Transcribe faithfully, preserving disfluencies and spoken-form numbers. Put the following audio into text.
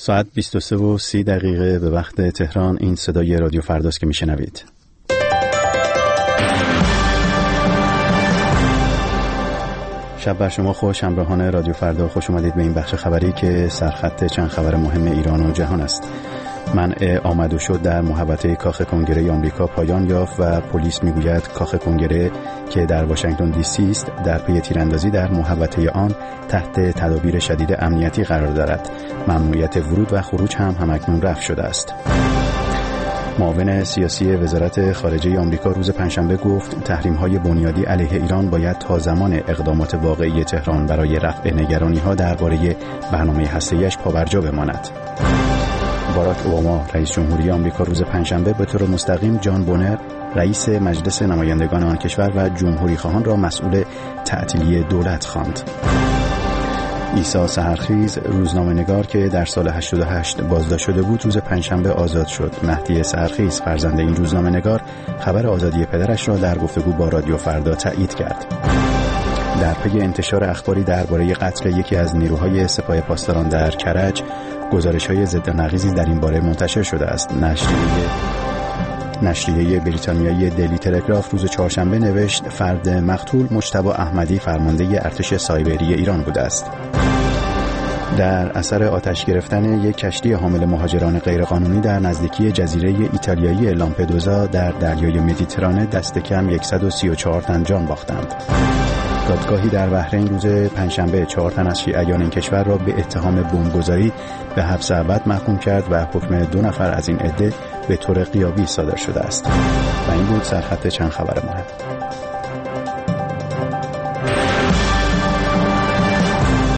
ساعت بیست و سه و سی دقیقه به وقت تهران. این صدای رادیو فرداست که میشنوید. شب بر شما خوش. همراهان رادیو فردا خوش اومدید به این بخش خبری که سرخط چند خبر مهم ایران و جهان است. منع آمد و شد در محوطه کاخ کنگره آمریکا پایان یافت و پلیس میگوید کاخ کنگره که در واشنگتن دی سی است در پی تیراندازی در محوطه آن تحت تدابیر شدید امنیتی قرار دارد. ممنوعیت ورود و خروج هم همکنون رفع شده است. معاون سیاسی وزارت خارجه آمریکا روز پنجشنبه گفت تحریم‌های بنیادی علیه ایران باید تا زمان اقدامات واقعی تهران برای رفع نگرانی‌ها درباره برنامه هسته‌ایش پابرجا بماند. باراک اوباما رئیس جمهوری آمریکا روز پنجشنبه به طور مستقیم جان بونر رئیس مجلس نمایندگان آن کشور و جمهوری خواهان را مسئول تعطیلی دولت خواند. عیسی سحرخیز روزنامه‌نگار که در سال هشتاد و هشت بازداشت شده بود روز پنجشنبه آزاد شد. مهدی سحرخیز فرزند این روزنامه‌نگار خبر آزادی پدرش را در گفتگو با رادیو فردا تایید کرد. در پی انتشار اخباری درباره قتل یکی از نیروهای سپاه پاسداران در کرج گزارش‌های ضد نقیضی در این باره منتشر شده است. نشریه نشریه بریتانیایی دیلی تلگراف روز چهارشنبه نوشت فرد مقتول مجتبی احمدی فرمانده ارتش سایبری ایران بوده است. در اثر آتش گرفتن یک کشتی حامل مهاجران غیرقانونی در نزدیکی جزیره ایتالیایی لامپدوزا در دریای مدیترانه دست کم صد و سی و چهار تن جان باختند. دادگاهی در بحرین روز پنجشنبه چهار تن از شیعیان این کشور را به اتهام بمبگذاری به حبس ابد محکوم کرد و حکم دو نفر از این عده به طور غیابی صادر شده است. و این بود سرخط چند خبر مهم.